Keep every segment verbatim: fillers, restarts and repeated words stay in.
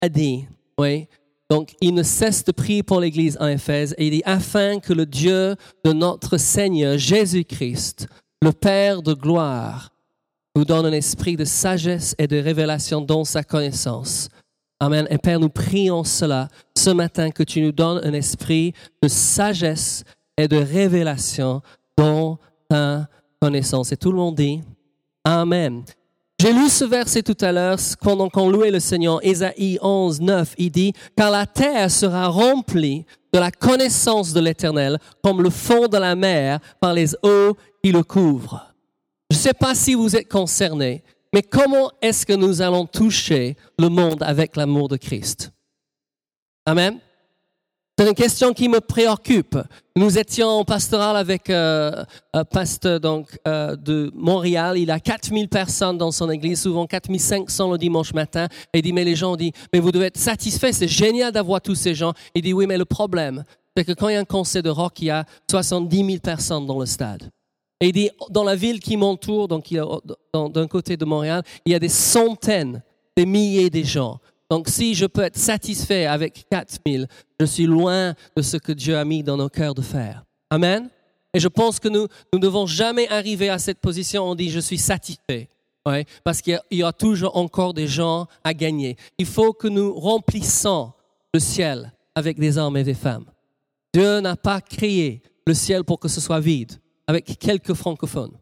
a dit, oui, donc il ne cesse de prier pour l'Église en Éphèse et il dit, afin que le Dieu de notre Seigneur Jésus-Christ, le Père de gloire, vous donne un esprit de sagesse et de révélation dans sa connaissance. Amen. Et Père, nous prions cela ce matin, que tu nous donnes un esprit de sagesse et de révélation dans ta connaissance. Et tout le monde dit Amen. J'ai lu ce verset tout à l'heure pendant qu'on louait le Seigneur. Ésaïe onze, neuf, il dit « Car la terre sera remplie de la connaissance de l'Éternel, comme le fond de la mer par les eaux qui le couvrent. » Je ne sais pas si vous êtes concernés, mais comment est-ce que nous allons toucher le monde avec l'amour de Christ? Amen. C'est une question qui me préoccupe. Nous étions en pastoral avec euh, un pasteur donc, euh, de Montréal. Il a quatre mille personnes dans son église, souvent quatre mille cinq cents le dimanche matin. Et il dit, mais les gens disent, mais vous devez être satisfaits, c'est génial d'avoir tous ces gens. Il dit, oui, mais le problème, c'est que quand il y a un concert de rock, il y a soixante-dix mille personnes dans le stade. Et il dit, dans la ville qui m'entoure, donc il y a, dans, d'un côté de Montréal, il y a des centaines, des milliers de gens. Donc, si je peux être satisfait avec quatre mille, je suis loin de ce que Dieu a mis dans nos cœurs de faire. Amen. Et je pense que nous ne devons jamais arriver à cette position où on dit « je suis satisfait ouais, ». Parce qu'il y aura toujours encore des gens à gagner. Il faut que nous remplissons le ciel avec des hommes et des femmes. Dieu n'a pas créé le ciel pour que ce soit vide, avec quelques francophones.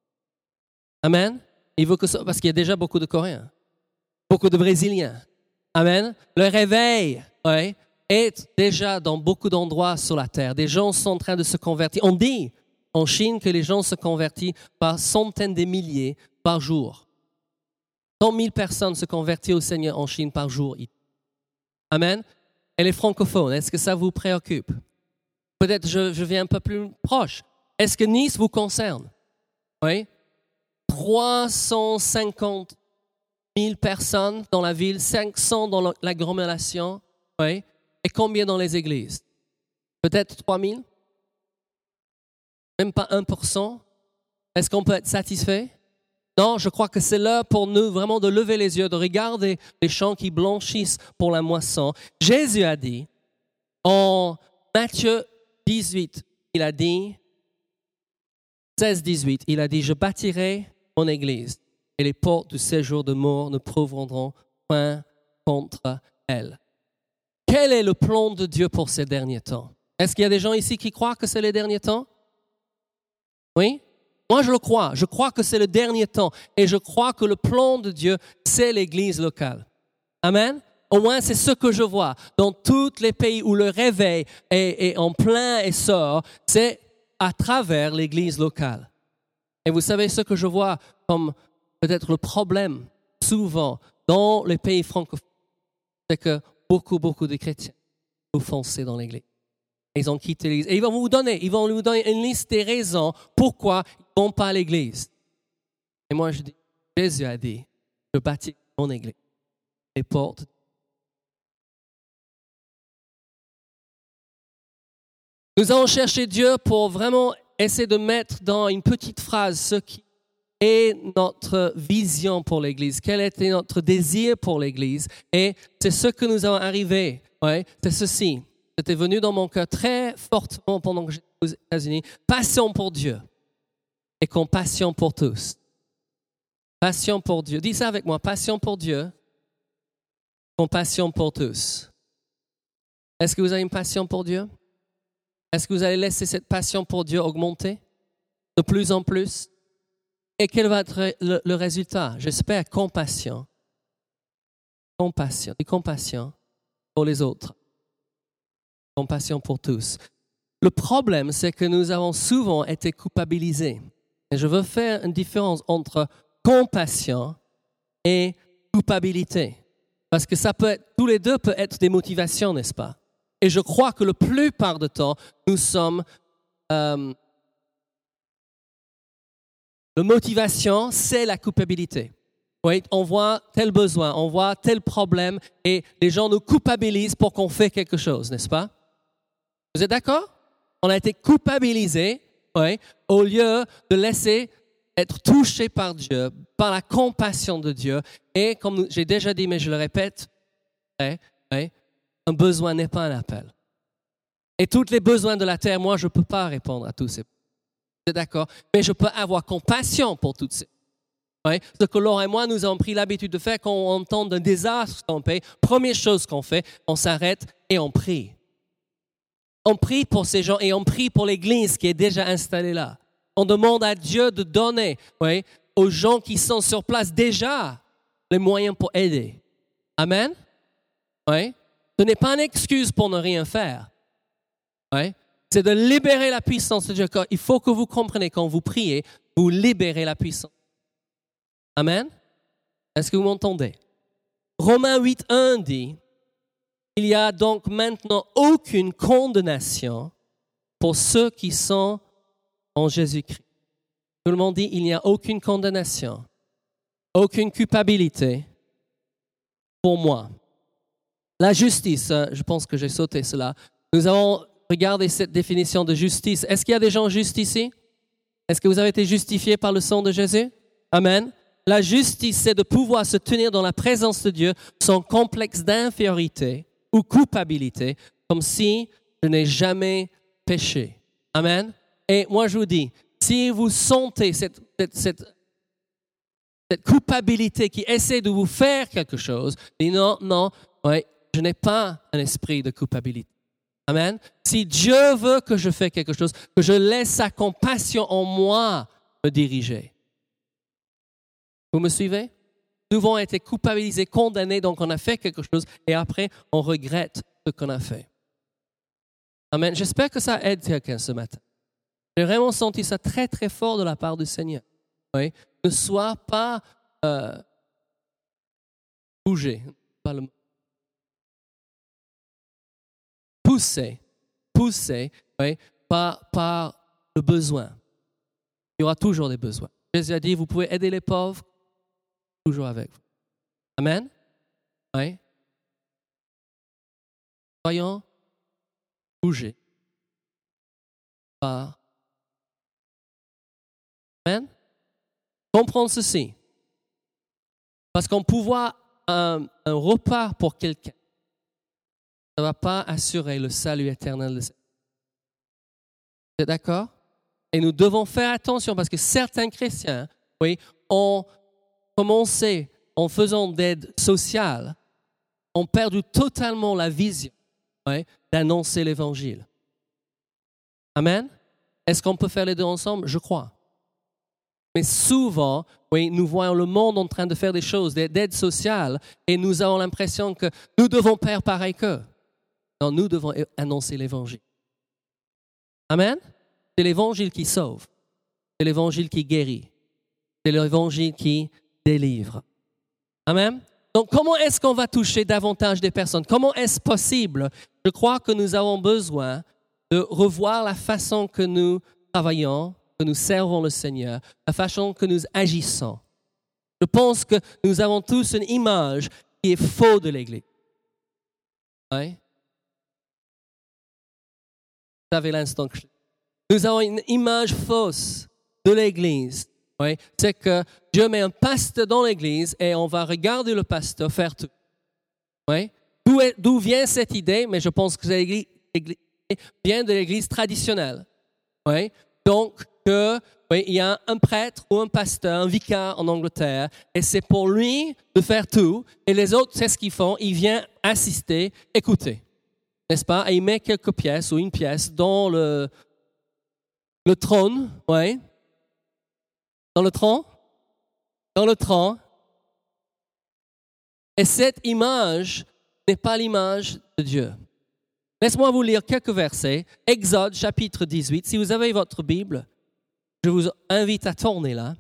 Amen. Il veut que ce, parce qu'il y a déjà beaucoup de Coréens, beaucoup de Brésiliens. Amen. Le réveil ouais, est déjà dans beaucoup d'endroits sur la terre. Des gens sont en train de se convertir. On dit en Chine que les gens se convertissent par centaines de milliers par jour. cent mille personnes se convertissent au Seigneur en Chine par jour. Amen. Et les francophones, est-ce que ça vous préoccupe? Peut-être je, je viens un peu plus proche. Est-ce que Nice vous concerne? Oui. trois cent cinquante mille personnes dans la ville, cinq cents dans l'agglomération, oui. Et combien dans les églises? Peut-être trois mille? Même pas un pour cent? Est-ce qu'on peut être satisfait? Non, je crois que c'est l'heure pour nous vraiment de lever les yeux, de regarder les champs qui blanchissent pour la moisson. Jésus a dit, en Matthieu dix-huit, il a dit, seize dix-huit, il a dit, je bâtirai mon église. Et les portes du séjour de mort ne prévaudront point contre elle. Quel est le plan de Dieu pour ces derniers temps? Est-ce qu'il y a des gens ici qui croient que c'est les derniers temps? Oui? Moi, je le crois. Je crois que c'est le dernier temps. Et je crois que le plan de Dieu, c'est l'Église locale. Amen? Au moins, c'est ce que je vois. Dans tous les pays où le réveil est, est en plein essor, c'est à travers l'Église locale. Et vous savez ce que je vois comme peut-être le problème, souvent, dans les pays francophones, c'est que beaucoup, beaucoup de chrétiens ont foncé dans l'Église. Ils ont quitté l'Église. Et ils vont vous donner, ils vont vous donner une liste des raisons pourquoi ils ne vont pas à l'Église. Et moi, je dis, Jésus a dit, je bâtis mon Église. Les portes. Nous allons chercher Dieu pour vraiment essayer de mettre dans une petite phrase ce qui est notre vision pour l'Église, quel était notre désir pour l'Église. Et c'est ce que nous allons arriver. Ouais, c'est ceci. C'était venu dans mon cœur très fortement pendant que j'étais aux États-Unis. Passion pour Dieu et compassion pour tous. Passion pour Dieu. Dis ça avec moi. Passion pour Dieu, compassion pour tous. Est-ce que vous avez une passion pour Dieu? Est-ce que vous allez laisser cette passion pour Dieu augmenter de plus en plus? Et quel va être le, le résultat? J'espère compassion. Compassion. Et compassion pour les autres. Compassion pour tous. Le problème, c'est que nous avons souvent été culpabilisés. Et je veux faire une différence entre compassion et culpabilité. Parce que ça peut être, tous les deux peuvent être des motivations, n'est-ce pas? Et je crois que la plupart du temps, nous sommes... Euh, La motivation, c'est la culpabilité. Oui, on voit tel besoin, on voit tel problème et les gens nous culpabilisent pour qu'on fait quelque chose, n'est-ce pas? Vous êtes d'accord? On a été culpabilisés, oui, au lieu de laisser être touchés par Dieu, par la compassion de Dieu. Et comme j'ai déjà dit, mais je le répète, Ouais, ouais. Un besoin n'est pas un appel. Et tous les besoins de la terre, moi, je ne peux pas répondre à tous ces besoins. Vous êtes d'accord? Mais je peux avoir compassion pour toutes ces. Ouais. Ce que Laure et moi, nous avons pris l'habitude de faire quand on entend d'un désastre dans le pays. Première chose qu'on fait, on s'arrête et on prie. On prie pour ces gens et on prie pour l'Église qui est déjà installée là. On demande à Dieu de donner ouais, aux gens qui sont sur place déjà les moyens pour aider. Amen? Ouais. Ce n'est pas une excuse pour ne rien faire. Ouais. C'est de libérer la puissance de Dieu. Il faut que vous compreniez quand vous priez, vous libérez la puissance. Amen? Est-ce que vous m'entendez? Romains huit, un dit, il n'y a donc maintenant aucune condamnation pour ceux qui sont en Jésus-Christ. Tout le monde dit, il n'y a aucune condamnation, aucune culpabilité pour moi. La justice, je pense que j'ai sauté cela. Nous avons regardé cette définition de justice. Est-ce qu'il y a des gens justes ici? Est-ce que vous avez été justifiés par le sang de Jésus? Amen. La justice, c'est de pouvoir se tenir dans la présence de Dieu sans complexe d'infériorité ou culpabilité, comme si je n'ai jamais péché. Amen. Et moi, je vous dis, si vous sentez cette, cette, cette, cette culpabilité qui essaie de vous faire quelque chose, dites non, non, ouais, je n'ai pas un esprit de culpabilité. Amen. Si Dieu veut que je fasse quelque chose, que je laisse sa compassion en moi me diriger. Vous me suivez? Nous avons été culpabilisés, condamnés, donc on a fait quelque chose et après on regrette ce qu'on a fait. Amen. J'espère que ça aide quelqu'un ce matin. J'ai vraiment senti ça très très fort de la part du Seigneur. Oui? Ne sois pas euh, bougé, pas le mot. Poussé, poussé oui, par, par le besoin. Il y aura toujours des besoins. Jésus a dit, vous pouvez aider les pauvres, toujours avec vous. Amen? Oui. Soyons bougés par. Amen? Comprendre ceci. Parce qu'on peut voir un, un repas pour quelqu'un. Ça ne va pas assurer le salut éternel de cette. Vous êtes d'accord? Et nous devons faire attention parce que certains chrétiens, oui, ont commencé en faisant d'aide sociale, ont perdu totalement la vision oui, d'annoncer l'Évangile. Amen? Est-ce qu'on peut faire les deux ensemble? Je crois. Mais souvent, oui, nous voyons le monde en train de faire des choses d'aide sociale et nous avons l'impression que nous devons faire pareil qu'eux. Non, nous devons annoncer l'Évangile. Amen? C'est l'Évangile qui sauve. C'est l'Évangile qui guérit. C'est l'Évangile qui délivre. Amen? Donc, comment est-ce qu'on va toucher davantage des personnes? Comment est-ce possible? Je crois que nous avons besoin de revoir la façon que nous travaillons, que nous servons le Seigneur, la façon que nous agissons. Je pense que nous avons tous une image qui est fausse de l'Église. Oui? Vous savez l'instant que je... Nous avons une image fausse de l'Église. Oui? C'est que Dieu met un pasteur dans l'Église et on va regarder le pasteur faire tout. Oui? D'où, est, d'où vient cette idée? Mais je pense que l'Église vient de l'Église traditionnelle. Oui? Donc, que, oui, il y a un prêtre ou un pasteur, un vicaire en Angleterre, et c'est pour lui de faire tout, et les autres, c'est ce qu'ils font, ils viennent assister, écouter, n'est-ce pas? Et il met quelques pièces ou une pièce dans le, le trône, oui, dans le trône, dans le trône, et cette image n'est pas l'image de Dieu. Laisse-moi vous lire quelques versets. Exode chapitre dix-huit, si vous avez votre Bible, je vous invite à tourner là.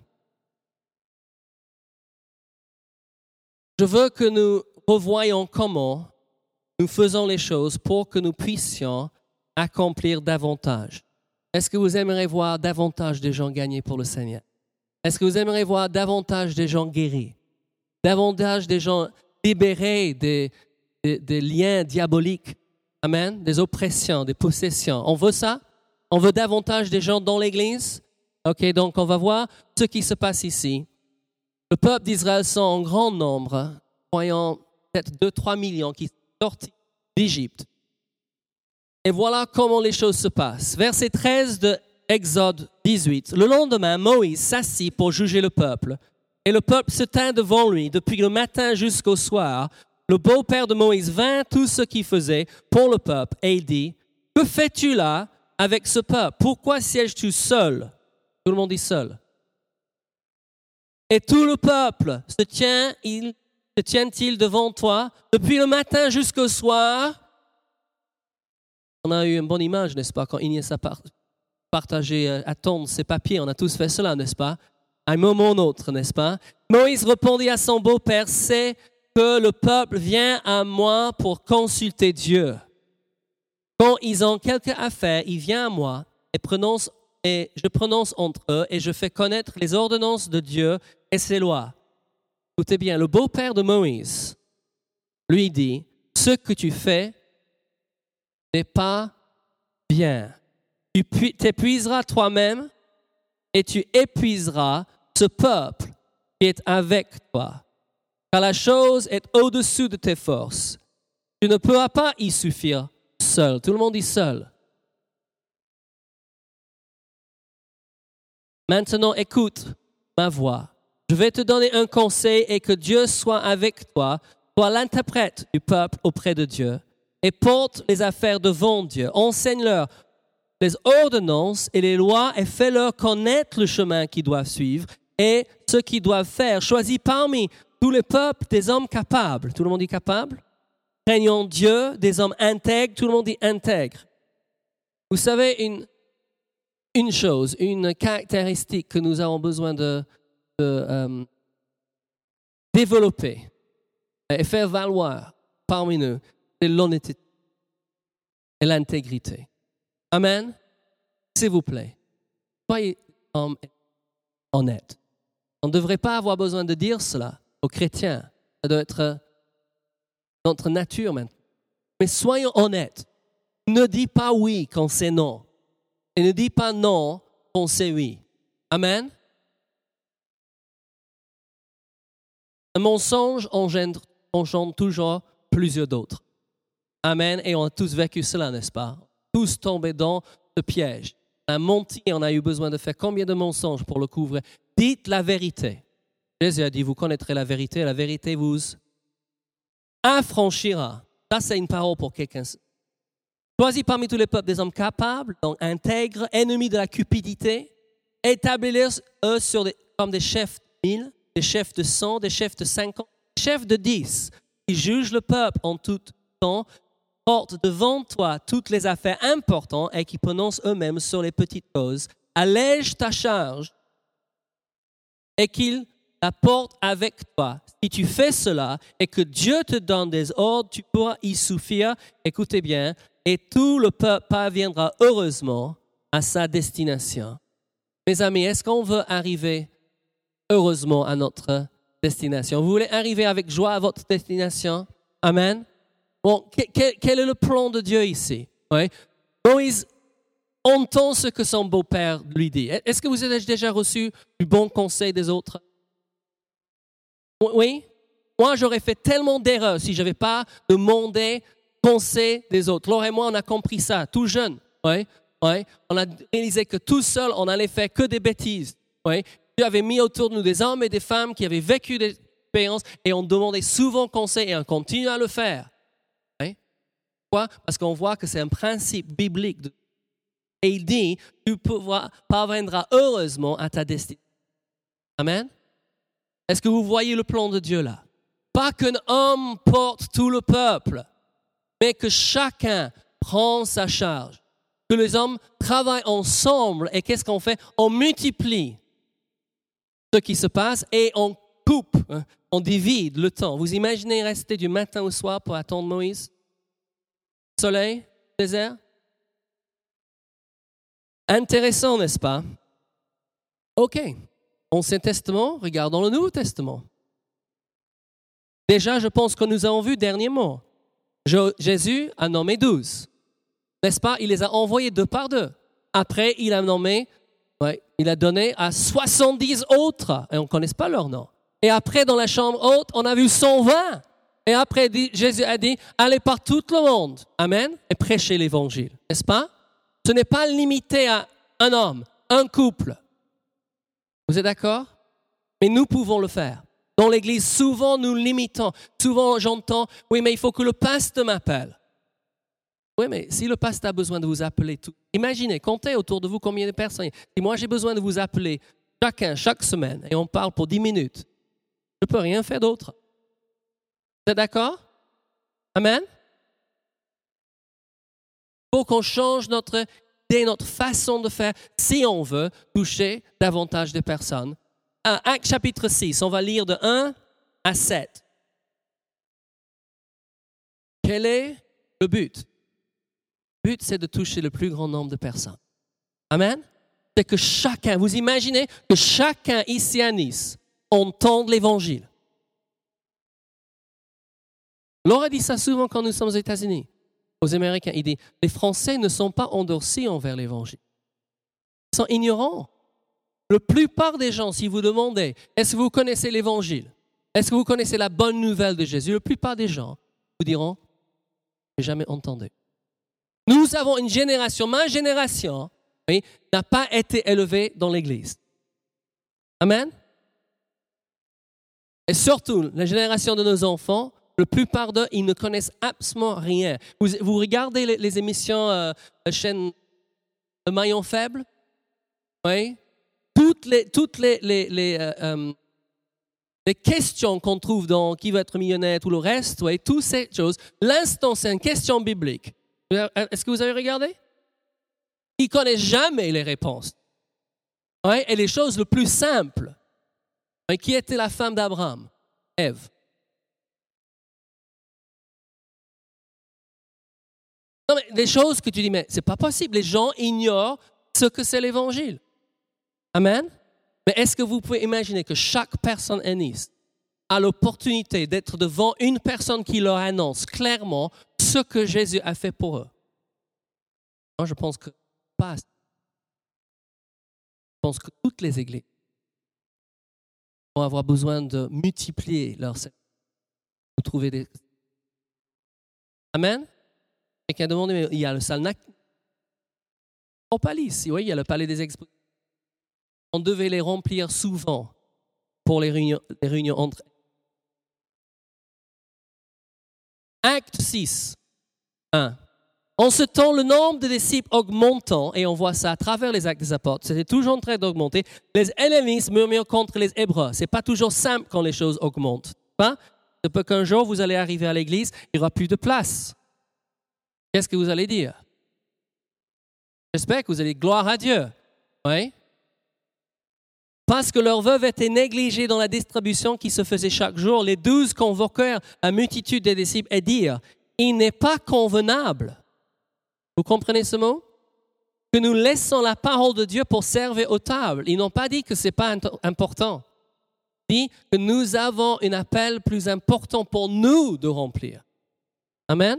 Je veux que nous revoyions comment nous faisons les choses pour que nous puissions accomplir davantage. Est-ce que vous aimeriez voir davantage de gens gagnés pour le Seigneur? Est-ce que vous aimeriez voir davantage de gens guéris? Davantage de gens libérés des, des, des liens diaboliques? Amen? Des oppressions, des possessions. On veut ça? On veut davantage de gens dans l'Église? OK, donc on va voir ce qui se passe ici. Le peuple d'Israël sont en grand nombre, croyant peut-être deux, trois millions qui sont sortis d'Égypte. Et voilà comment les choses se passent. Verset treize de Exode dix-huit. Le lendemain, Moïse s'assit pour juger le peuple. Et le peuple se tint devant lui depuis le matin jusqu'au soir. Le beau-père de Moïse vint tout ce qu'il faisait pour le peuple et il dit, « Que fais-tu là avec ce peuple? Pourquoi sièges-tu seul? » Tout le monde dit seul. Et tout le peuple se tient, il, se tient-il devant toi depuis le matin jusqu'au soir? On a eu une bonne image, n'est-ce pas, quand Inès a partagé, à tondre ses papiers. On a tous fait cela, n'est-ce pas? À un moment ou autre, n'est-ce pas? Moïse répondit à son beau-père, « C'est que le peuple vient à moi pour consulter Dieu. Quand ils ont quelque affaire, il vient à moi et, prononce, et je prononce entre eux et je fais connaître les ordonnances de Dieu et ses lois. » Écoutez bien, le beau-père de Moïse lui dit, « Ce que tu fais n'est pas bien. Tu t'épuiseras toi-même et tu épuiseras ce peuple qui est avec toi. Car la chose est au-dessous de tes forces. Tu ne pourras pas y suffire seul. » Tout le monde dit seul. Maintenant, écoute ma voix. Je vais te donner un conseil et que Dieu soit avec toi. Sois l'interprète du peuple auprès de Dieu et porte les affaires devant Dieu. Enseigne-leur les ordonnances et les lois et fais-leur connaître le chemin qu'ils doivent suivre et ce qu'ils doivent faire. Choisis parmi tous les peuples des hommes capables. Tout le monde dit capable? Craignant Dieu, des hommes intègres. Tout le monde dit intègre. Vous savez, une, une chose, une caractéristique que nous avons besoin de, de euh, développer et faire valoir parmi nous, c'est l'honnêteté et l'intégrité. Amen. S'il vous plaît, soyez hommes honnêtes. On ne devrait pas avoir besoin de dire cela aux chrétiens. Ça doit être notre nature maintenant. Mais soyons honnêtes. Ne dis pas oui quand c'est non. Et ne dis pas non quand c'est oui. Amen. Un mensonge engendre, engendre toujours plusieurs d'autres. Amen. Et on a tous vécu cela, n'est-ce pas? Tous tombés dans ce piège. On a menti et on a eu besoin de faire combien de mensonges pour le couvrir? Dites la vérité. Jésus a dit, vous connaîtrez la vérité, la vérité vous affranchira. Ça, c'est une parole pour quelqu'un. Choisis parmi tous les peuples des hommes capables, donc intègres, ennemis de la cupidité, établis-eux sur des, comme des chefs de mille, des chefs de cent, des chefs de cinquante, des chefs de dix, qui jugent le peuple en tout temps, portent devant toi toutes les affaires importantes et qui prononcent eux-mêmes sur les petites choses. Allège ta charge et qu'ils la portent avec toi. Si tu fais cela et que Dieu te donne des ordres, tu pourras y suffire. Écoutez bien, et tout le peuple parviendra heureusement à sa destination. Mes amis, est-ce qu'on veut arriver heureusement à notre destination? Vous voulez arriver avec joie à votre destination? Amen. Bon, quel, quel est le plan de Dieu ici? Oui. Moïse entend ce que son beau-père lui dit. Est-ce que vous avez déjà reçu du bon conseil des autres? Oui. Moi, j'aurais fait tellement d'erreurs si je n'avais pas demandé conseil des autres. Laure et moi, on a compris ça, tout jeune. Oui. Oui. On a réalisé que tout seul, on allait faire que des bêtises. Oui. Dieu avait mis autour de nous des hommes et des femmes qui avaient vécu des expériences et on demandait souvent conseil et on continue à le faire. Pourquoi? Parce qu'on voit que c'est un principe biblique. Et il dit, tu parviendras heureusement à ta destination. Amen. Est-ce que vous voyez le plan de Dieu là? Pas qu'un homme porte tout le peuple, mais que chacun prend sa charge. Que les hommes travaillent ensemble et qu'est-ce qu'on fait? On multiplie ce qui se passe et on coupe, on divise le temps. Vous imaginez rester du matin au soir pour attendre Moïse? Soleil, désert. Intéressant, n'est-ce pas? OK. Ancien Testament, regardons le Nouveau Testament. Déjà, je pense que nous avons vu dernièrement. Jésus a nommé douze. N'est-ce pas? Il les a envoyés deux par deux. Après, il a nommé, ouais, il a donné à soixante-dix autres, et on ne connaît pas leur nom. Et après, dans la chambre haute, on a vu cent vingt. Et après, Jésus a dit, allez par tout le monde, amen, et prêchez l'évangile, n'est-ce pas? Ce n'est pas limité à un homme, un couple. Vous êtes d'accord? Mais nous pouvons le faire. Dans l'Église, souvent nous limitons. Souvent j'entends, oui, mais il faut que le pasteur m'appelle. Oui, mais si le pasteur a besoin de vous appeler, tout, imaginez, comptez autour de vous combien de personnes. Si moi j'ai besoin de vous appeler chacun, chaque semaine, et on parle pour dix minutes, je ne peux rien faire d'autre. Vous êtes d'accord? Amen? Il faut qu'on change notre idée, notre façon de faire, si on veut toucher davantage de personnes. Actes chapitre six, on va lire de un à sept. Quel est le but? Le but, c'est de toucher le plus grand nombre de personnes. Amen? C'est que chacun, vous imaginez que chacun ici à Nice entende l'Évangile. Laura dit ça souvent quand nous sommes aux États-Unis, aux Américains. Il dit, les Français ne sont pas endurcis envers l'Évangile. Ils sont ignorants. La plupart des gens, si vous demandez, est-ce que vous connaissez l'Évangile? Est-ce que vous connaissez la bonne nouvelle de Jésus? La plupart des gens vous diront, je n'ai jamais entendu. Nous avons une génération, ma génération, oui, n'a pas été élevée dans l'Église. Amen? Et surtout, la génération de nos enfants, la plupart d'eux, ils ne connaissent absolument rien. Vous, vous regardez les, les émissions, euh, la chaîne Le Maillon Faible? Oui? Toutes les, toutes les, les, les, euh, euh, les questions qu'on trouve dans Qui veut être millionnaire, tout le reste, oui, toutes ces choses, l'instant, c'est une question biblique. Est-ce que vous avez regardé? Ils ne connaissent jamais les réponses. Oui? Et les choses les plus simples. Oui? Qui était la femme d'Abraham? Ève. Non, mais des choses que tu dis, mais ce n'est pas possible. Les gens ignorent ce que c'est l'Évangile. Amen? Mais est-ce que vous pouvez imaginer que chaque personne à Nice a l'opportunité d'être devant une personne qui leur annonce clairement ce que Jésus a fait pour eux? Moi, je pense que pas. Je pense que toutes les églises vont avoir besoin de multiplier leur service. Vous trouvez des... Amen? Quelqu'un a demandé, mais il y a le Salnac. Au palais ici, oui, il y a le palais des expositions. On devait les remplir souvent pour les réunions, les réunions entre. Acte six, un. En ce temps, le nombre de disciples augmentant, et on voit ça à travers les actes des apôtres, c'était toujours en train d'augmenter, les hellénistes murmurent contre les Hébreux. Ce n'est pas toujours simple quand les choses augmentent. Hein? C'est pas qu'un jour, vous allez arriver à l'église, il n'y aura plus de place. Qu'est-ce que vous allez dire? J'espère que vous allez dire gloire à Dieu. Oui? Parce que leurs veuves étaient négligées dans la distribution qui se faisait chaque jour, les douze convoquèrent la multitude des disciples et dirent, il n'est pas convenable. Vous comprenez ce mot? Que nous laissons la parole de Dieu pour servir aux tables. Ils n'ont pas dit que ce n'est pas important. Ils disent que nous avons un appel plus important pour nous de remplir. Amen?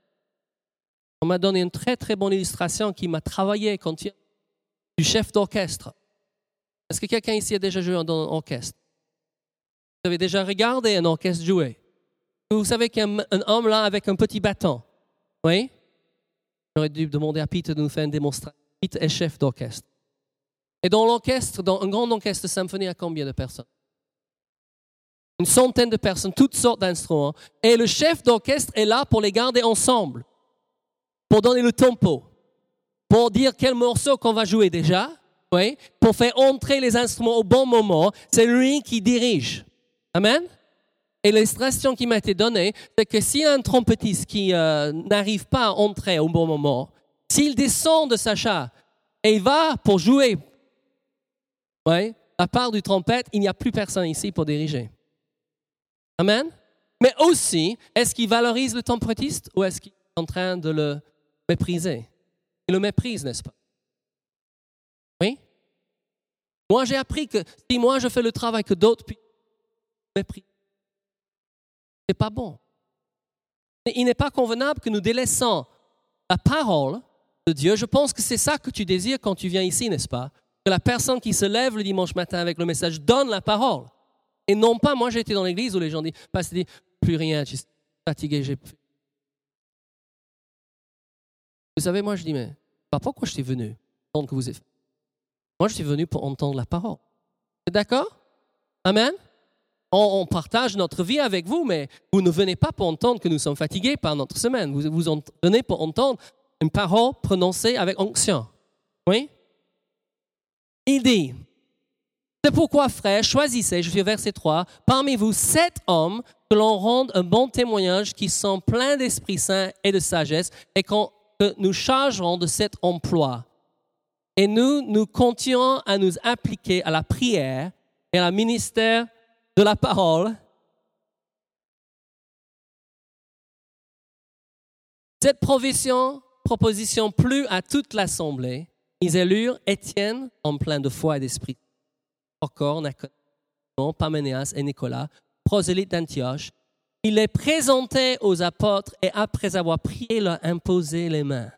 On m'a donné une très très bonne illustration qui m'a travaillé quand il... du chef d'orchestre. Est-ce que quelqu'un ici a déjà joué dans un orchestre? Vous avez déjà regardé un orchestre jouer? Vous savez qu'il y a un, un homme là avec un petit bâton. Oui? J'aurais dû demander à Peter de nous faire une démonstration. Peter est chef d'orchestre. Et dans l'orchestre, dans un grand orchestre symphonique, il y a combien de personnes? Une centaine de personnes, toutes sortes d'instruments. Et le chef d'orchestre est là pour les garder ensemble, pour donner le tempo, pour dire quel morceau qu'on va jouer déjà, oui, pour faire entrer les instruments au bon moment. C'est lui qui dirige. Amen? Et l'illustration qui m'a été donnée, c'est que s'il y a un trompettiste qui euh, n'arrive pas à entrer au bon moment, s'il descend de sa chaise et il va pour jouer, ouais, à part du trompette, il n'y a plus personne ici pour diriger. Amen? Mais aussi, est-ce qu'il valorise le trompettiste ou est-ce qu'il est en train de le mépriser? Il le méprise, n'est-ce pas? Oui? Moi, j'ai appris que si moi je fais le travail que d'autres méprisent, ce n'est pas bon. Il n'est pas convenable que nous délaissons la parole de Dieu. Je pense que c'est ça que tu désires quand tu viens ici, n'est-ce pas? Que la personne qui se lève le dimanche matin avec le message donne la parole. Et non pas, moi j'ai été dans l'église où les gens disent, pasteur dit, plus rien, je suis fatigué. J'ai... Vous savez, moi je dis, mais pas pourquoi je suis venu entendre que vous êtes. Moi je suis venu pour entendre la parole. Vous êtes d'accord? Amen? On, on partage notre vie avec vous, mais vous ne venez pas pour entendre que nous sommes fatigués par notre semaine. Vous, vous en, venez pour entendre une parole prononcée avec onction. Oui? Il dit, c'est pourquoi, frères, choisissez, je suis au verset trois, parmi vous sept hommes que l'on rende un bon témoignage, qui sont pleins d'Esprit Saint et de sagesse, et qu'on, que nous chargerons de cet emploi. Et nous, nous continuons à nous appliquer à la prière et à la ministère de la parole. Cette provision, proposition plut à toute l'assemblée. Ils élurent Étienne, en plein de foi et d'esprit, Prochore, Nicolas, Parménias et Nicolas, prosélytes d'Antioche. Ils les présentaient aux apôtres et après avoir prié, leur imposaient les mains.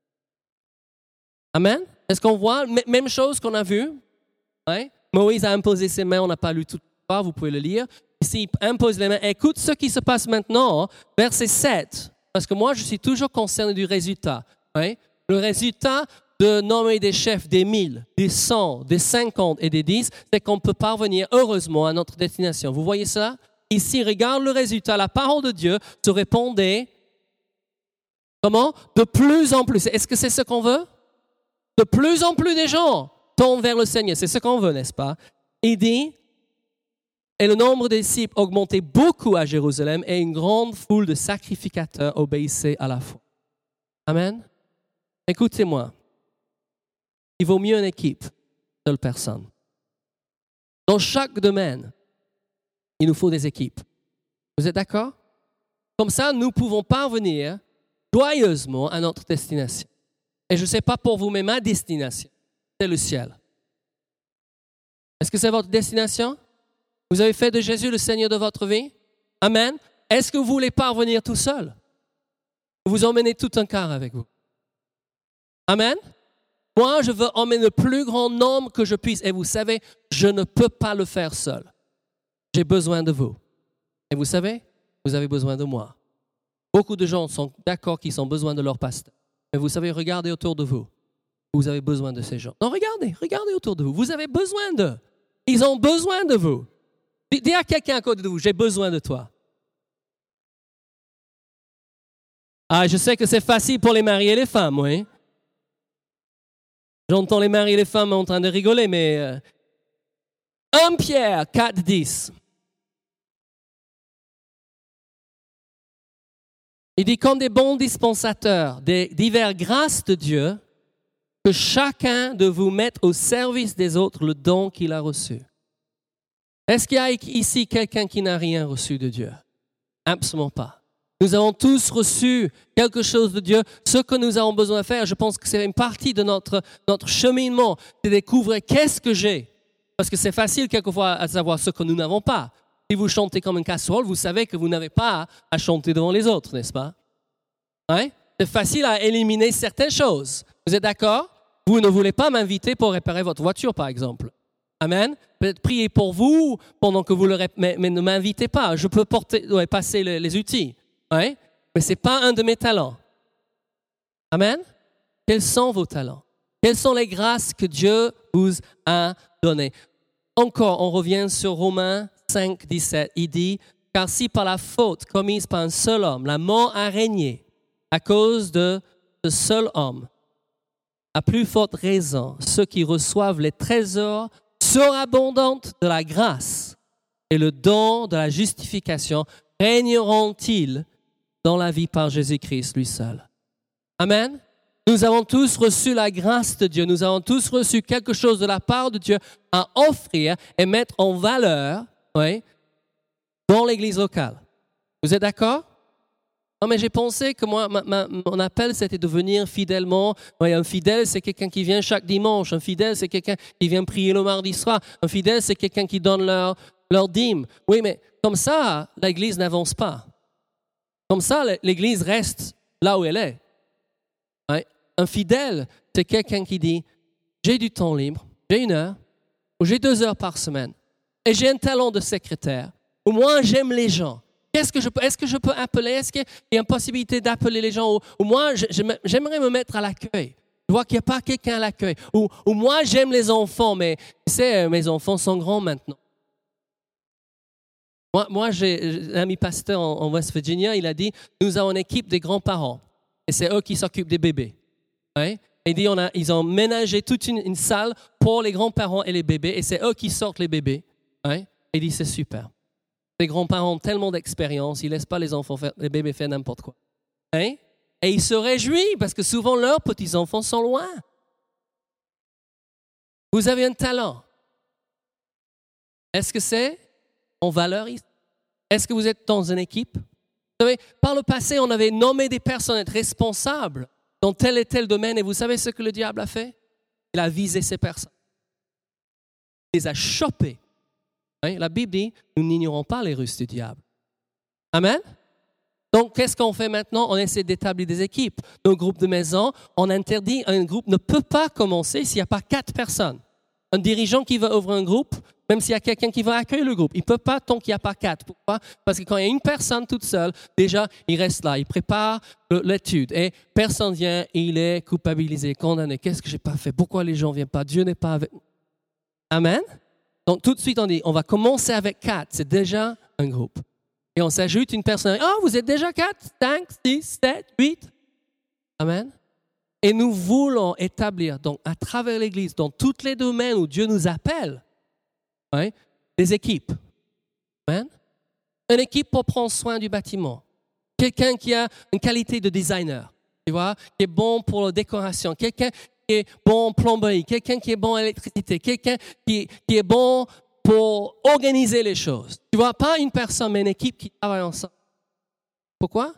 Amen. Est-ce qu'on voit? Même chose qu'on a vu. Ouais. Moïse a imposé ses mains, on n'a pas lu tout part, vous pouvez le lire. Ici, il impose les mains. Écoute ce qui se passe maintenant, verset sept. Parce que moi, je suis toujours concerné du résultat. Ouais. Le résultat de nommer des chefs des mille, des cent, des cinquante et des dix, c'est qu'on peut parvenir heureusement à notre destination. Vous voyez ça? Ici, regarde le résultat. La parole de Dieu se répondait, comment? De plus en plus. Est-ce que c'est ce qu'on veut? De plus en plus des gens tournent vers le Seigneur. C'est ce qu'on veut, n'est-ce pas? Il dit, et le nombre des disciples augmentait beaucoup à Jérusalem et une grande foule de sacrificateurs obéissait à la foi. Amen. Écoutez-moi. Il vaut mieux une équipe qu'une seule personne. Dans chaque domaine, il nous faut des équipes. Vous êtes d'accord? Comme ça, nous pouvons parvenir joyeusement à notre destination. Et je ne sais pas pour vous, mais ma destination, c'est le ciel. Est-ce que c'est votre destination? Vous avez fait de Jésus le Seigneur de votre vie? Amen. Est-ce que vous voulez parvenir tout seul? Vous emmenez tout un quart avec vous. Amen. Moi, je veux emmener le plus grand nombre que je puisse. Et vous savez, je ne peux pas le faire seul. J'ai besoin de vous. Et vous savez, vous avez besoin de moi. Beaucoup de gens sont d'accord qu'ils ont besoin de leur pasteur. Mais vous savez, regardez autour de vous. Vous avez besoin de ces gens. Non, regardez, regardez autour de vous. Vous avez besoin d'eux. Ils ont besoin de vous. Dis à quelqu'un à côté de vous, j'ai besoin de toi. Ah, je sais que c'est facile pour les maris et les femmes, oui. J'entends les maris et les femmes en train de rigoler, mais... Euh, premier Pierre quatre, dix. Il dit, comme des bons dispensateurs des diverses grâces de Dieu, que chacun de vous mette au service des autres le don qu'il a reçu. Est-ce qu'il y a ici quelqu'un qui n'a rien reçu de Dieu? Absolument pas. Nous avons tous reçu quelque chose de Dieu. Ce que nous avons besoin de faire, je pense que c'est une partie de notre, notre cheminement, de découvrir qu'est-ce que j'ai. Parce que c'est facile quelquefois à savoir ce que nous n'avons pas. Si vous chantez comme une casserole, vous savez que vous n'avez pas à chanter devant les autres, n'est-ce pas? Hein? C'est facile à éliminer certaines choses. Vous êtes d'accord? Vous ne voulez pas m'inviter pour réparer votre voiture, par exemple. Amen. Peut-être prier pour vous pendant que vous le rép... mais, mais ne m'invitez pas. Je peux porter, ouais, passer les, les outils. Ouais? Mais ce n'est pas un de mes talents. Amen. Quels sont vos talents? Quelles sont les grâces que Dieu vous a données? Encore, on revient sur Romains cinq, dix-sept. Il dit, car si par la faute commise par un seul homme, la mort a régné à cause de ce seul homme, à plus forte raison, ceux qui reçoivent les trésors surabondants de la grâce et le don de la justification régneront-ils dans la vie par Jésus-Christ lui seul. Amen. Nous avons tous reçu la grâce de Dieu. Nous avons tous reçu quelque chose de la part de Dieu à offrir et mettre en valeur, oui, dans l'église locale. Vous êtes d'accord? Non, mais j'ai pensé que moi, ma, ma, mon appel, c'était de venir fidèlement. Oui, un fidèle, c'est quelqu'un qui vient chaque dimanche. Un fidèle, c'est quelqu'un qui vient prier le mardi soir. Un fidèle, c'est quelqu'un qui donne leur, leur dîme. Oui, mais comme ça, l'église n'avance pas. Comme ça, l'église reste là où elle est. Oui. Un fidèle, c'est quelqu'un qui dit, j'ai du temps libre, j'ai une heure, ou j'ai deux heures par semaine, et j'ai un talent de secrétaire, ou moi, j'aime les gens. Qu'est-ce que je peux, est-ce que je peux appeler? Est-ce qu'il y a une possibilité d'appeler les gens? Ou, ou moi, je, je, j'aimerais me mettre à l'accueil. Je vois qu'il n'y a pas quelqu'un à l'accueil. Ou, ou moi, j'aime les enfants, mais tu sais, mes enfants sont grands maintenant. Moi, moi j'ai un ami pasteur en, en West Virginia, il a dit, nous avons une équipe des grands-parents. Et c'est eux qui s'occupent des bébés. Ouais? Il dit, on a, ils ont ménagé toute une, une salle pour les grands-parents et les bébés, et c'est eux qui sortent les bébés. Ouais? Il dit, c'est super. Les grands-parents ont tellement d'expérience, ils ne laissent pas les enfants faire, les bébés faire n'importe quoi. Hein? Et ils se réjouissent parce que souvent leurs petits-enfants sont loin. Vous avez un talent. Est-ce que c'est en valeur ici? Est-ce que vous êtes dans une équipe? Vous savez, par le passé, on avait nommé des personnes être responsables dans tel et tel domaine. Et vous savez ce que le diable a fait? Il a visé ces personnes. Il les a chopées. Hein? La Bible dit, nous n'ignorons pas les ruses du diable. Amen? Donc, qu'est-ce qu'on fait maintenant? On essaie d'établir des équipes. Nos groupes de maison, on interdit, un groupe ne peut pas commencer s'il n'y a pas quatre personnes. Un dirigeant qui veut ouvrir un groupe, même s'il y a quelqu'un qui va accueillir le groupe, il ne peut pas tant qu'il n'y a pas quatre. Pourquoi? Parce que quand il y a une personne toute seule, déjà, il reste là, il prépare l'étude et personne vient, il est culpabilisé, condamné. Qu'est-ce que je n'ai pas fait? Pourquoi les gens ne viennent pas? Dieu n'est pas avec. Amen? Donc, tout de suite, on dit, on va commencer avec quatre. C'est déjà un groupe. Et on s'ajoute une personne. Ah, oh, vous êtes déjà quatre, cinq, six, sept, huit. Amen. Et nous voulons établir, donc, à travers l'Église, dans tous les domaines où Dieu nous appelle, ouais, des équipes. Amen. Une équipe pour prendre soin du bâtiment. Quelqu'un qui a une qualité de designer, tu vois, qui est bon pour la décoration. Quelqu'un qui est bon en plomberie. Quelqu'un qui est bon en électricité. Quelqu'un qui, qui est bon pour organiser les choses. Tu vois, pas une personne, mais une équipe qui travaille ensemble. Pourquoi?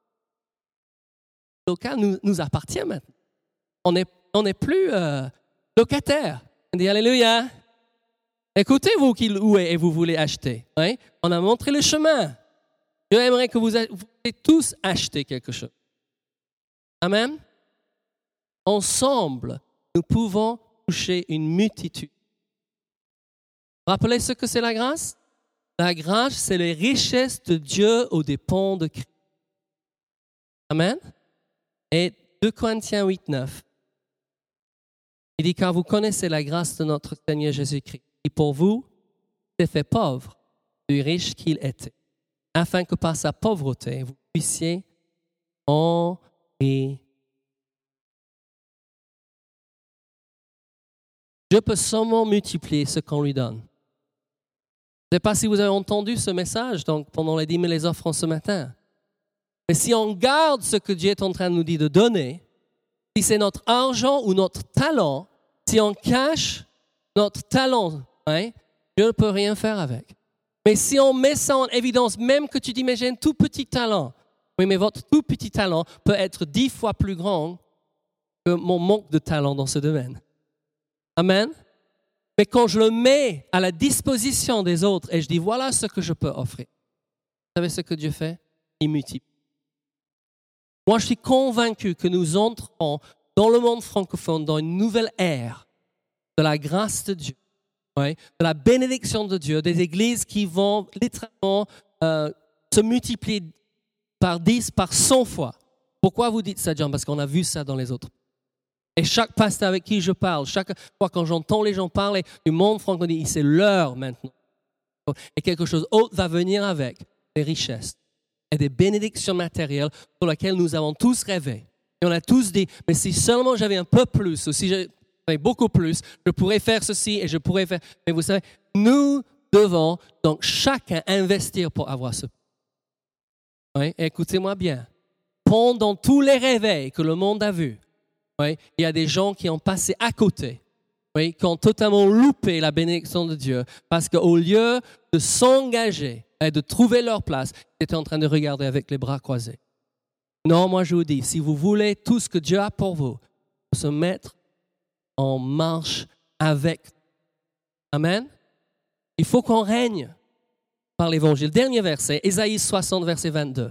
Le local nous, nous appartient maintenant. On n'est on est plus euh, locataire. On dit Alléluia. Écoutez, vous qui louez et vous voulez acheter. Hein? On a montré le chemin. Je aimerais que vous, vous tous acheter quelque chose. Amen. Ensemble, nous pouvons toucher une multitude. Rappelez ce que c'est la grâce? La grâce, c'est les richesses de Dieu aux dépens de Christ. Amen. Et deux Corinthiens huit, neuf. Il dit, car vous connaissez la grâce de notre Seigneur Jésus-Christ, qui pour vous s'est fait pauvre, plus riche qu'il était, afin que par sa pauvreté, vous puissiez enrichir. Dieu peut seulement multiplier ce qu'on lui donne. Je ne sais pas si vous avez entendu ce message donc, pendant les dîmes et les offrandes ce matin. Mais si on garde ce que Dieu est en train de nous dire de donner, si c'est notre argent ou notre talent, si on cache notre talent, hein, Dieu ne peut rien faire avec. Mais si on met ça en évidence, même que tu dis, mais j'ai un tout petit talent, oui, mais votre tout petit talent peut être dix fois plus grand que mon manque de talent dans ce domaine. Amen. Mais quand je le mets à la disposition des autres et je dis, voilà ce que je peux offrir. Vous savez ce que Dieu fait? Il multiplie. Moi, je suis convaincu que nous entrons dans le monde francophone dans une nouvelle ère de la grâce de Dieu, ouais, de la bénédiction de Dieu, des églises qui vont littéralement euh, se multiplier par dix, par cent fois. Pourquoi vous dites ça, John? Parce qu'on a vu ça dans les autres. Et chaque pasteur avec qui je parle, chaque fois quand j'entends les gens parler du monde francophone, c'est l'heure maintenant. Et quelque chose d'autre va venir avec des richesses et des bénédictions matérielles pour lesquelles nous avons tous rêvé. Et on a tous dit, mais si seulement j'avais un peu plus, ou si j'avais beaucoup plus, je pourrais faire ceci et je pourrais faire... Mais vous savez, nous devons donc chacun investir pour avoir ce... Oui, écoutez-moi bien. Pendant tous les réveils que le monde a vus, oui, il y a des gens qui ont passé à côté, oui, qui ont totalement loupé la bénédiction de Dieu parce qu'au lieu de s'engager et de trouver leur place, ils étaient en train de regarder avec les bras croisés. Non, moi je vous dis, si vous voulez tout ce que Dieu a pour vous, se mettre en marche avec. Amen. Il faut qu'on règne par l'Évangile. Dernier verset, Ésaïe soixante, verset vingt-deux.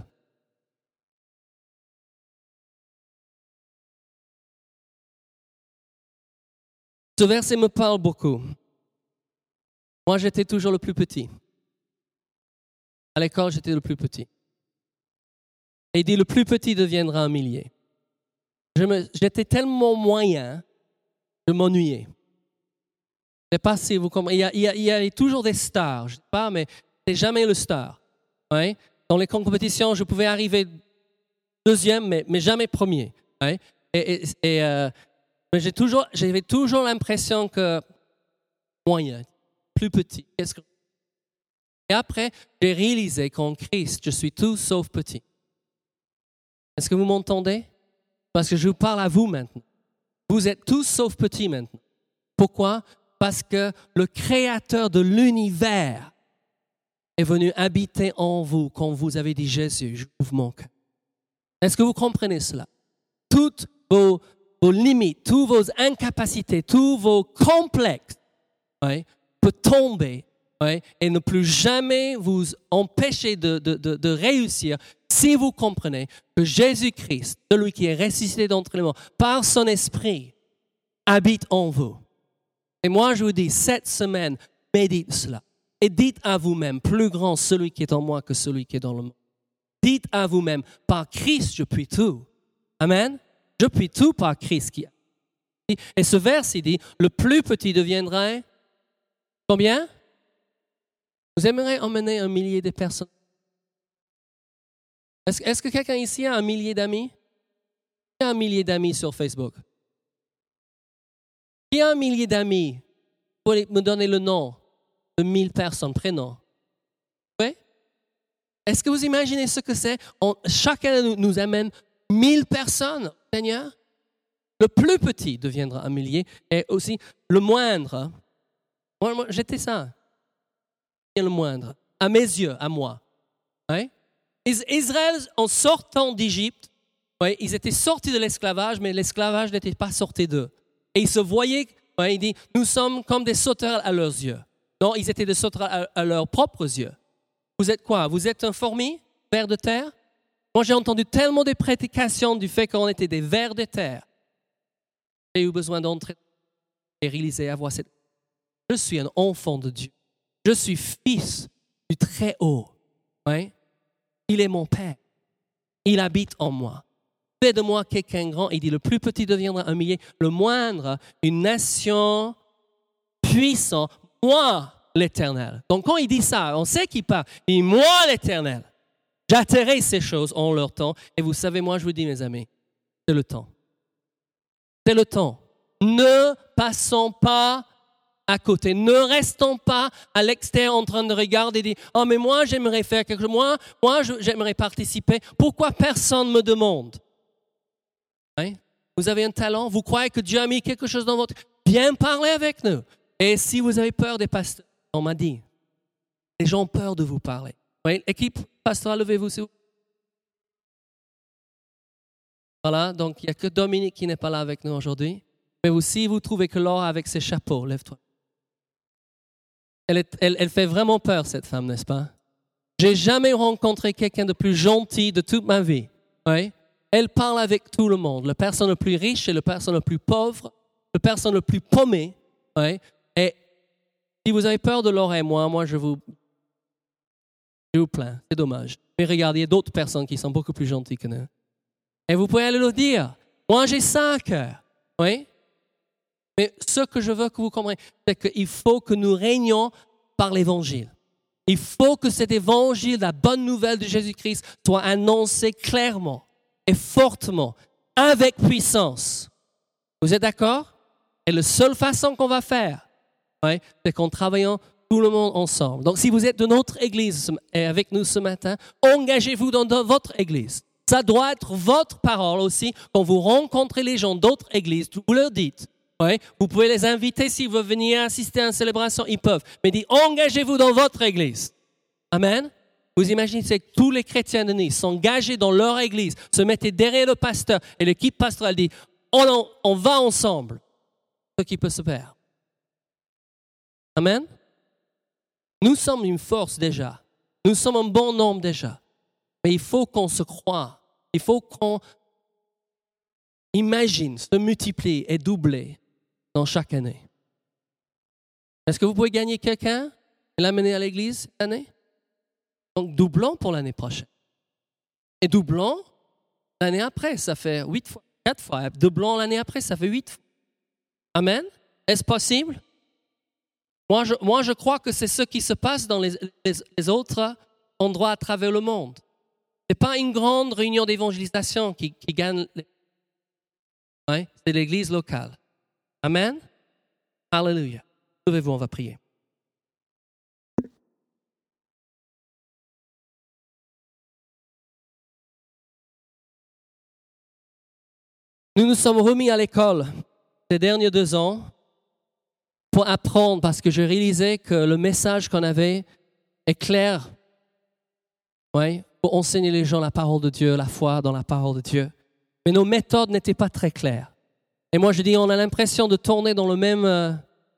Ce verset me parle beaucoup. Moi, j'étais toujours le plus petit. À l'école, j'étais le plus petit. Et il dit, le plus petit deviendra un millier. Je me, j'étais tellement moyen, je m'ennuyais. Je ne sais pas si vous comprenez. Il y a, il y a, il y a toujours des stars, je ne sais pas, mais c'est jamais le star. Ouais? Dans les compétitions, je pouvais arriver deuxième, mais, mais jamais premier. Ouais? Et, et, et euh, mais j'ai toujours, j'avais toujours l'impression que moyen, plus petit. Qu'est-ce que... Et après, j'ai réalisé qu'en Christ, je suis tout sauf petit. Est-ce que vous m'entendez? Parce que je vous parle à vous maintenant. Vous êtes tous sauf petits maintenant. Pourquoi? Parce que le Créateur de l'univers est venu habiter en vous quand vous avez dit Jésus, j'ouvre mon cœur. Est-ce que vous comprenez cela? Toutes vos, vos limites, toutes vos incapacités, tous vos complexes ouais, peuvent tomber ouais, et ne plus jamais vous empêcher de, de, de, de réussir si vous comprenez que Jésus-Christ, celui qui est ressuscité d'entre les morts, par son esprit, habite en vous. Et moi, je vous dis, cette semaine, médite cela. Et dites à vous-même, plus grand celui qui est en moi que celui qui est dans le monde. Dites à vous-même, par Christ, je puis tout. Amen. Je puis tout par Christ qui a. Et ce verset dit, le plus petit deviendra combien? Vous aimeriez emmener un millier de personnes? Est-ce, est-ce que quelqu'un ici a un millier d'amis? Qui a un millier d'amis sur Facebook? Qui a un millier d'amis? Vous pouvez me donner le nom de mille personnes, prénom. Oui? Est-ce que vous imaginez ce que c'est? On, chacun nous, nous amène mille personnes, Seigneur. Le plus petit deviendra un millier et aussi le moindre. Moi, moi j'étais ça. Le moindre. À mes yeux, à moi. Oui? Israël, en sortant d'Égypte, oui, ils étaient sortis de l'esclavage, mais l'esclavage n'était pas sorti d'eux. Et ils se voyaient, oui, il dit, nous sommes comme des sauterelles à leurs yeux. Non, ils étaient des sauterelles à, à leurs propres yeux. Vous êtes quoi? Vous êtes un fourmi, ver de terre? Moi, j'ai entendu tellement de prédications du fait qu'on était des vers de terre. J'ai eu besoin d'entrer et réaliser, avoir cette... Je suis un enfant de Dieu. Je suis fils du Très-Haut. Oui? Il est mon Père. Il habite en moi. Fais de moi quelqu'un grand. Il dit, le plus petit deviendra un millier. Le moindre, une nation puissante. Moi, l'Éternel. Donc, quand il dit ça, on sait qu'il parle. Il dit, moi, l'Éternel. J'atterrai ces choses en leur temps. Et vous savez, moi, je vous dis, mes amis, c'est le temps. C'est le temps. Ne passons pas à côté. Ne restons pas à l'extérieur en train de regarder et dire « Oh, mais moi, j'aimerais faire quelque chose. Moi, moi j'aimerais participer. Pourquoi personne ne me demande ?» Hein? Vous avez un talent, vous croyez que Dieu a mis quelque chose dans votre... Viens parler avec nous. Et si vous avez peur des pasteurs, on m'a dit, les gens ont peur de vous parler. Oui? Équipe pastorale, levez-vous s'il vous plaît. Voilà, donc il n'y a que Dominique qui n'est pas là avec nous aujourd'hui. Mais aussi, vous trouvez que Laura avec ses chapeaux, lève-toi. Elle, est, elle, elle fait vraiment peur, cette femme, n'est-ce pas? J'ai jamais rencontré quelqu'un de plus gentil de toute ma vie. Oui? Elle parle avec tout le monde. La personne la plus riche et la personne la plus pauvre, la personne la plus paumée. Oui? Et si vous avez peur de Laura et moi, moi, je vous, je vous plains. C'est dommage. Mais regardez, il y a d'autres personnes qui sont beaucoup plus gentilles que nous. Et vous pouvez aller le dire. Moi, j'ai ça à cœur. Oui? Mais ce que je veux que vous compreniez, c'est qu'il faut que nous régnions par l'Évangile. Il faut que cet Évangile, la bonne nouvelle de Jésus-Christ, soit annoncé clairement et fortement, avec puissance. Vous êtes d'accord? Et la seule façon qu'on va faire, ouais, c'est qu'en travaillant tout le monde ensemble. Donc, si vous êtes de notre Église et avec nous ce matin, engagez-vous dans votre Église. Ça doit être votre parole aussi. Quand vous rencontrez les gens d'autres Églises, vous leur dites. Ouais, vous pouvez les inviter s'ils veulent venir assister à une célébration, ils peuvent. Mais dites, engagez-vous dans votre Église. Amen. Vous imaginez que tous les chrétiens de Nice s'engagent dans leur Église, se mettent derrière le pasteur et l'équipe pastorale dit, on, on va ensemble. Ce qui peut se faire. Amen. Nous sommes une force déjà. Nous sommes un bon nombre déjà. Mais il faut qu'on se croie. Il faut qu'on imagine se multiplier et doubler dans chaque année. Est-ce que vous pouvez gagner quelqu'un et l'amener à l'église cette année? Donc, doublons pour l'année prochaine. Et doublons l'année après, ça fait huit fois, quatre fois. Doublons l'année après, ça fait huit fois. Amen. Est-ce possible? Moi je, moi, je crois que c'est ce qui se passe dans les, les, les autres endroits à travers le monde. Ce n'est pas une grande réunion d'évangélisation qui, qui gagne. Les... Ouais, c'est l'église locale. Amen. Alléluia. Levez-vous, on va prier. Nous nous sommes remis à l'école ces derniers deux ans pour apprendre, parce que je réalisais que le message qu'on avait est clair, ouais, pour enseigner les gens la parole de Dieu, la foi dans la parole de Dieu. Mais nos méthodes n'étaient pas très claires. Et moi, je dis, on a l'impression de tourner dans le même euh,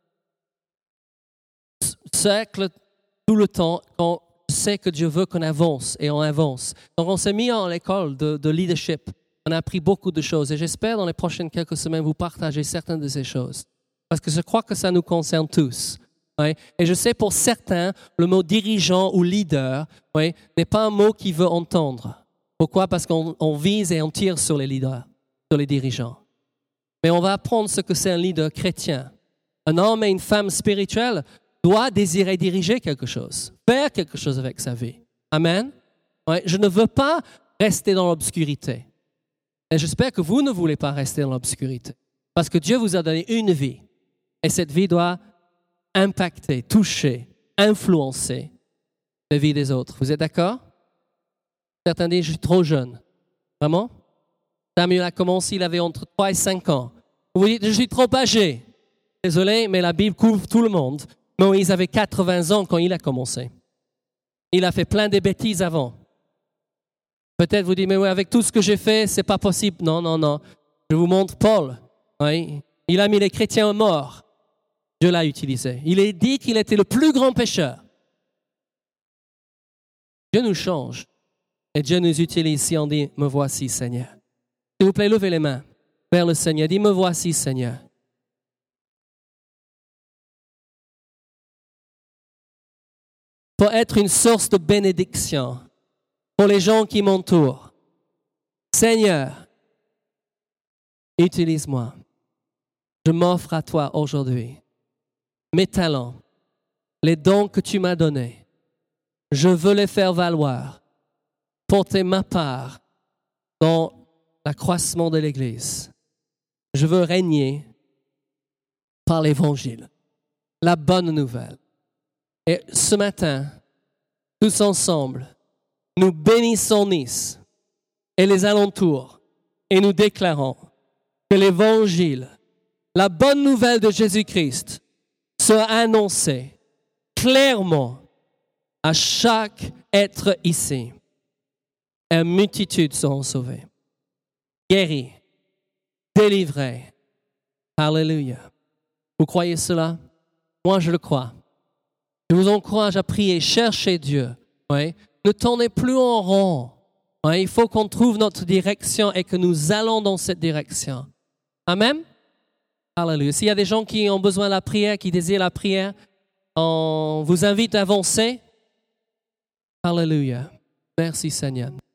cercle tout le temps quand on sait que Dieu veut qu'on avance et on avance. Donc, on s'est mis à l'école de, de leadership. On a appris beaucoup de choses. Et j'espère, dans les prochaines quelques semaines, vous partager certaines de ces choses. Parce que je crois que ça nous concerne tous. Ouais. Et je sais pour certains, le mot dirigeant ou leader, ouais, n'est pas un mot qu'ils veulent entendre. Pourquoi? Parce qu'on on vise et on tire sur les leaders, sur les dirigeants. Mais on va apprendre ce que c'est un leader chrétien. Un homme et une femme spirituelle doivent désirer diriger quelque chose, faire quelque chose avec sa vie. Amen. Ouais. Je ne veux pas rester dans l'obscurité. Et j'espère que vous ne voulez pas rester dans l'obscurité. Parce que Dieu vous a donné une vie. Et cette vie doit impacter, toucher, influencer la vie des autres. Vous êtes d'accord? Certains disent, je suis trop jeune. Vraiment? Samuel a commencé, il avait entre trois et cinq ans. Vous dites, je suis trop âgé. Désolé, mais la Bible couvre tout le monde. Moïse avait quatre-vingts ans quand il a commencé. Il a fait plein de bêtises avant. Peut-être vous dites, mais oui, avec tout ce que j'ai fait, c'est pas possible. Non, non, non. Je vous montre Paul. Oui. Il a mis les chrétiens morts. Dieu l'a utilisé. Il est dit qu'il était le plus grand pécheur. Dieu nous change. Et Dieu nous utilise si on dit, me voici, Seigneur. S'il vous plaît, levez les mains vers le Seigneur. Dis, me voici, Seigneur. Pour être une source de bénédiction pour les gens qui m'entourent. Seigneur, utilise-moi. Je m'offre à toi aujourd'hui. Mes talents, les dons que tu m'as donnés, je veux les faire valoir, porter ma part dans l'accroissement de l'Église. Je veux régner par l'Évangile, la bonne nouvelle. Et ce matin, tous ensemble, nous bénissons Nice et les alentours et nous déclarons que l'Évangile, la bonne nouvelle de Jésus-Christ, soit annoncée clairement à chaque être ici. Et une multitude seront sauvées, guéries, délivrées. Alléluia. Vous croyez cela? Moi, je le crois. Je vous encourage à prier, chercher Dieu. Oui? Ne tournez plus en rond. Oui? Il faut qu'on trouve notre direction et que nous allons dans cette direction. Amen? Alléluia. S'il y a des gens qui ont besoin de la prière, qui désirent la prière, on vous invite à avancer. Alléluia. Merci Seigneur.